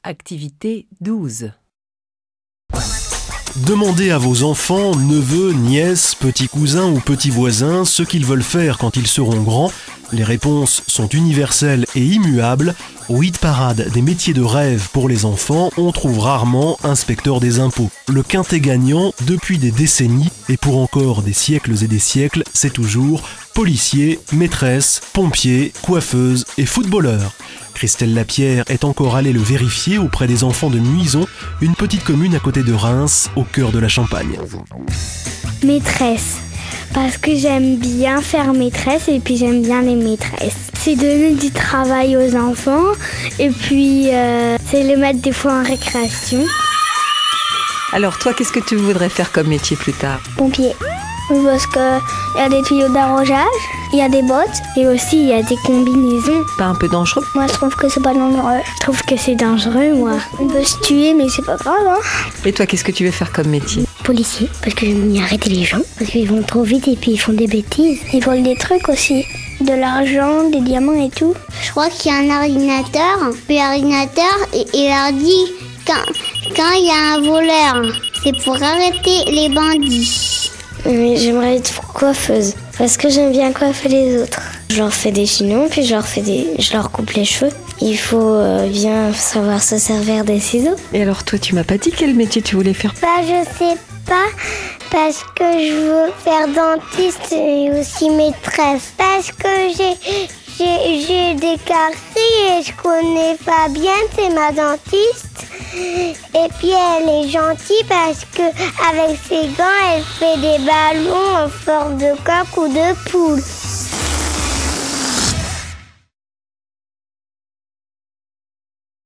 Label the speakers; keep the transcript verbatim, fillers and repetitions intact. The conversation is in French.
Speaker 1: Activité douze.
Speaker 2: Demandez à vos enfants, neveux, nièces, petits cousins ou petits voisins ce qu'ils veulent faire quand ils seront grands. Les réponses sont universelles et immuables. Au hit parade des métiers de rêve pour les enfants, on trouve rarement inspecteur des impôts. Le quintet gagnant, depuis des décennies et pour encore des siècles et des siècles, c'est toujours policier, maîtresse, pompier, coiffeuse et footballeur. Christelle Lapierre est encore allée le vérifier auprès des enfants de Muison, une petite commune à côté de Reims, au cœur de la Champagne.
Speaker 3: Maîtresse, parce que j'aime bien faire maîtresse et puis j'aime bien les maîtresses. C'est donner du travail aux enfants et puis euh, c'est les mettre des fois en récréation.
Speaker 1: Alors toi, qu'est-ce que tu voudrais faire comme métier plus tard ?
Speaker 3: Pompier, parce qu'il y a des tuyaux d'arrosage, il y a des bottes et aussi il y a des combinaisons.
Speaker 1: Pas un peu dangereux ?
Speaker 3: Moi je trouve que c'est pas dangereux. Je trouve que c'est dangereux moi. On peut se tuer mais c'est pas grave hein.
Speaker 1: Et toi, qu'est-ce que tu veux faire comme métier ?
Speaker 3: Policier, parce que j'aime bien arrêter les gens, parce qu'ils vont trop vite et puis ils font des bêtises. Ils volent des trucs aussi, de l'argent, des diamants et tout.
Speaker 4: Je crois qu'il y a un ordinateur, puis l'ordinateur, il leur dit quand quand il y a un voleur, c'est pour arrêter les bandits.
Speaker 3: Mais j'aimerais être coiffeuse, parce que j'aime bien coiffer les autres. Je leur fais des chignons, puis je leur, fais des... je leur coupe les cheveux. Il faut euh, bien savoir se servir des ciseaux.
Speaker 1: Et alors toi, tu m'as pas dit quel métier tu voulais faire ?
Speaker 4: Bah je sais pas, parce que je veux faire dentiste et aussi maîtresse. Parce que j'ai, j'ai, j'ai des caries et je connais Fabienne, c'est ma dentiste. Et puis elle est gentille parce que avec ses gants, elle fait des ballons en forme de coq ou de poule.